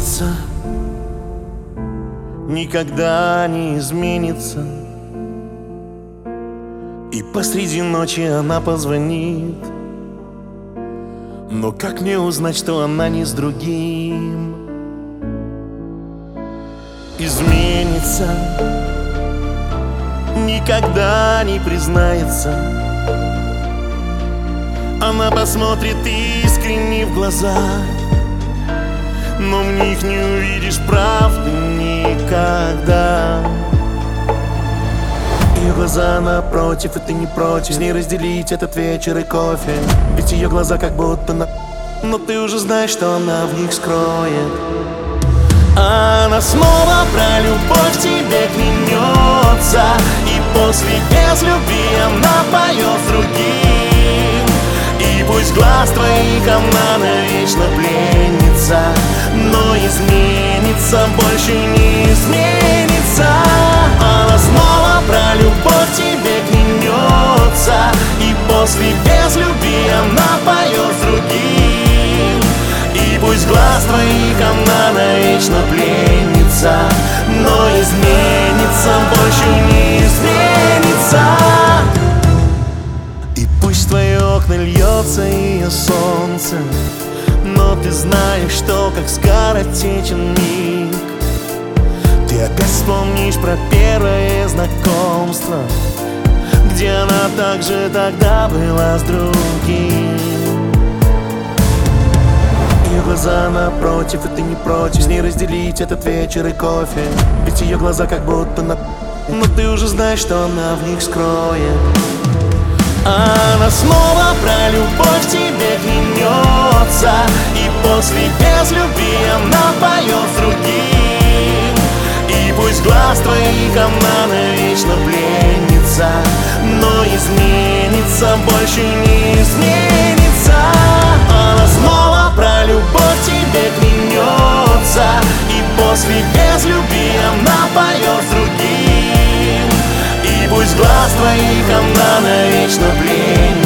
изменится, никогда не изменится. И посреди ночи она позвонит, но как мне узнать, что она не с другим? Изменится, никогда не признается. Она посмотрит искренне в глаза, но в них не увидишь правды никогда. Ее глаза напротив, и ты не против с ней разделить этот вечер и кофе. Ведь ее глаза как будто но ты уже знаешь, что она в них скроет. Она снова про любовь тебе клянется, и после без любви она поет с другим. И пусть глаз твоих она навечно пленница, но изменится, больше не изменится. Она снова про любовь тебе клянется, и после без любви она поет с другим. И пусть глаз твоих она навечно пленница, но изменится, больше не изменится. И пусть в твои окна льется ее солнце, но ты знаешь, что как скоротечен миг. Ты опять вспомнишь про первое знакомство, где она также тогда была с другим. Ее глаза напротив, и ты не против с ней разделить этот вечер и кофе. Ведь ее глаза как будто но ты уже знаешь, что она в них скроет. Она снова про любовь тебе клянется, и после без любви она поет с другим. И пусть глаз твоих она навечно пленница, но изменится, больше не изменится. Она снова про любовь тебе клянется, и после без любви она поет с другим. И пусть глаз твоих она навечно пленница,